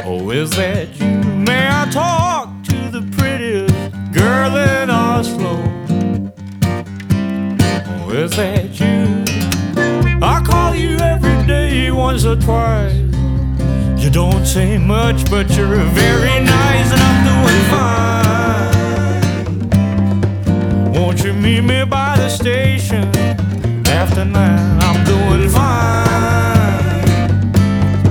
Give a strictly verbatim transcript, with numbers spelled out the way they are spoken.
Oh, is that you? May I talk to the prettiest girl in Oslo? Oh, is that you? I call you every day, once or twice. You don't say much, but you're very nice, and I'm doing fine. Won't you meet me by the station after nine? I'm doing fine.